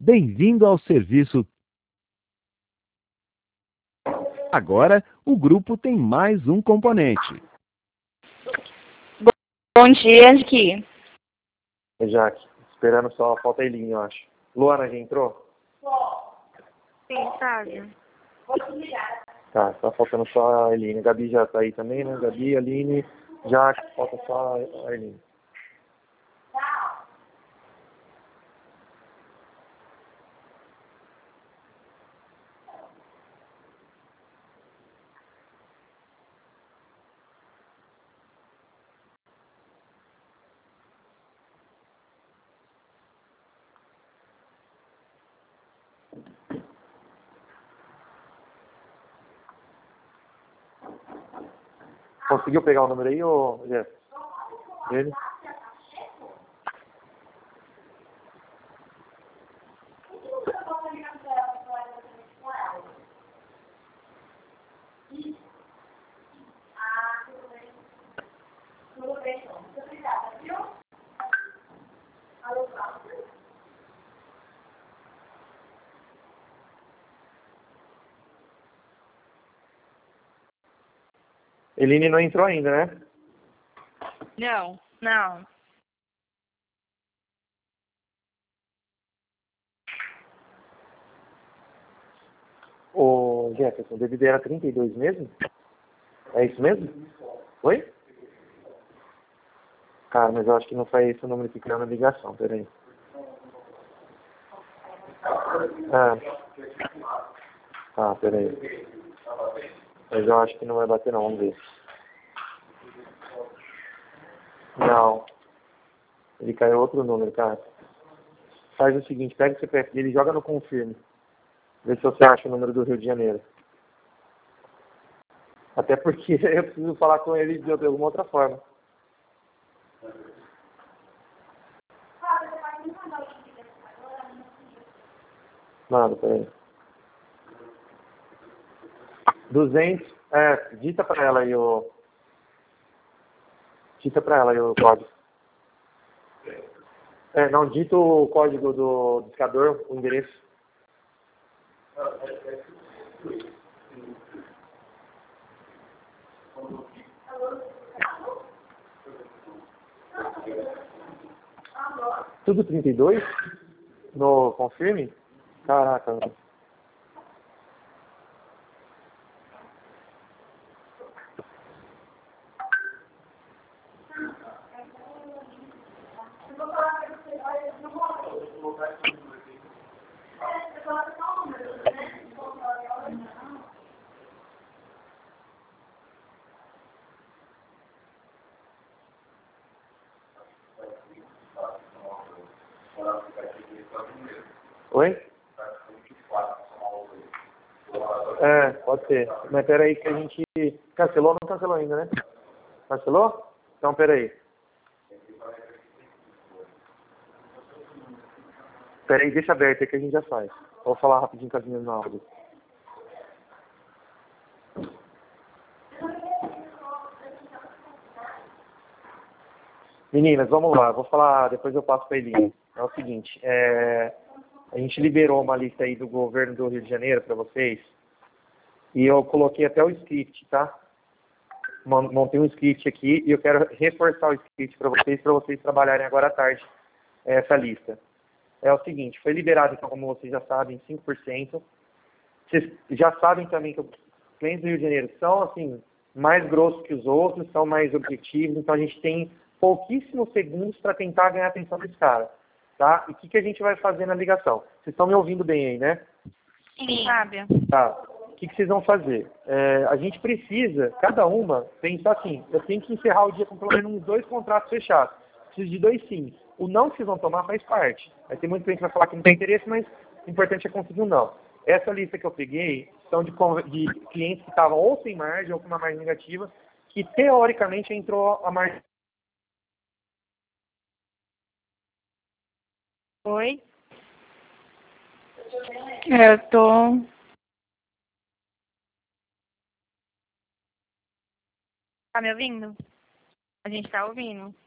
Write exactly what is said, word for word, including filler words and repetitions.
Bem-vindo ao serviço. Agora, o grupo tem mais um componente. Bom dia, aqui. É Jaque, esperando só, falta a Eline, eu acho. Luana já entrou? Sim, sabe? Tá, tá faltando só a Eline. A Gabi já tá aí também, né? Gabi, Aline, Jaque, falta só a Eline. Conseguiu pegar o número aí, ô Jeff? Ele? Eline não entrou ainda, né? Não, não. Ô Jefferson, o D V D era trinta e dois mesmo? É isso mesmo? Oi? Cara, mas eu acho que não foi esse o número que criou na ligação, peraí. Ah. Tá, peraí. Mas eu acho que não vai bater não, vamos ver. Não. Ele caiu outro número, cara. Faz o seguinte, pega o C P F dele e joga no confirme. Vê se você acha o número do Rio de Janeiro. Até porque eu preciso falar com ele de alguma outra forma. Mano, peraí. duzentos, é, dita pra ela aí o... Dita pra ela aí o código. É, não, dita o código do discador, o endereço. Tudo trinta e dois? No confirme? Caraca, mano. Oi? É, pode ser. Mas peraí que a gente... Cancelou ou não cancelou ainda, né? Cancelou? Então peraí. Peraí, deixa aberto aí que a gente já faz. Vou falar rapidinho com as minhas no áudio. Meninas, vamos lá. Vou falar, depois eu passo para ele. É o seguinte, é, a gente liberou uma lista aí do governo do Rio de Janeiro para vocês. E eu coloquei até o script, tá? Montei um script aqui e eu quero reforçar o script para vocês, para vocês trabalharem agora à tarde essa lista. É o seguinte, foi liberado, então, como vocês já sabem, cinco por cento. Vocês já sabem também que os clientes do Rio de Janeiro são, assim, mais grossos que os outros, são mais objetivos, então a gente tem pouquíssimos segundos para tentar ganhar a atenção desse cara, tá? E o que, que a gente vai fazer na ligação? Vocês estão me ouvindo bem aí, né? Sim, sabe? Tá. O que, que vocês vão fazer? É, a gente precisa, cada uma, pensar assim, eu tenho que encerrar o dia com pelo menos uns dois contratos fechados. Preciso de dois sims. O não que vocês vão tomar faz parte. Vai ter muita gente que vai falar que não tem interesse, mas o importante é conseguir um não. Essa lista que eu peguei são de, de clientes que estavam ou sem margem ou com uma margem negativa, que teoricamente entrou a margem. Oi? Eu tô... Tá me ouvindo? A gente tá ouvindo.